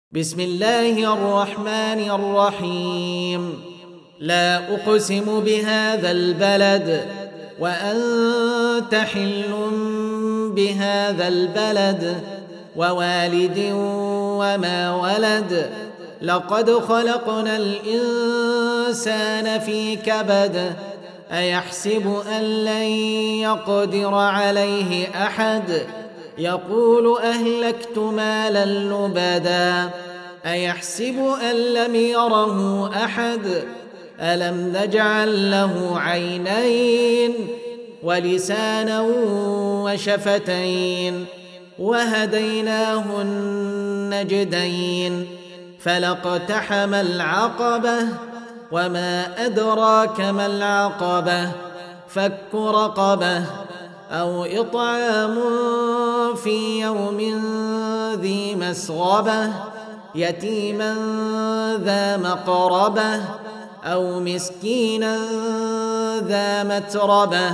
بسم الله الرحمن الرحيم. لا أقسم بهذا البلد وأنت حل بهذا البلد ووالد وما ولد. لقد خلقنا الإنسان في كبد. أيحسب أن لن يقدر عليه أحد. يقول أهلكت مالا لبدا. أيحسب أن لم يره أحد. ألم نجعل له عينين ولسانا وشفتين وهديناه النجدين. فلاقتحم العقبة وما أدراك ما العقبة. فك رقبة أو إطعام في يوم ذي مسغبة يتيما ذا مقربة أو مسكينا ذا متربة.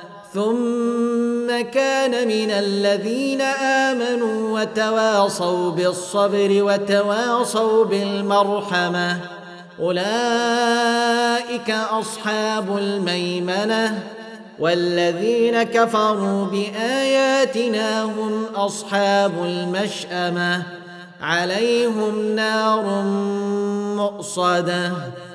ثم كان من الذين آمنوا وتواصوا بالصبر وتواصوا بالمرحمة أولئك أصحاب الميمنة. والذين كفروا بآياتنا هم أصحاب المشأمة عليهم نار مؤصدة.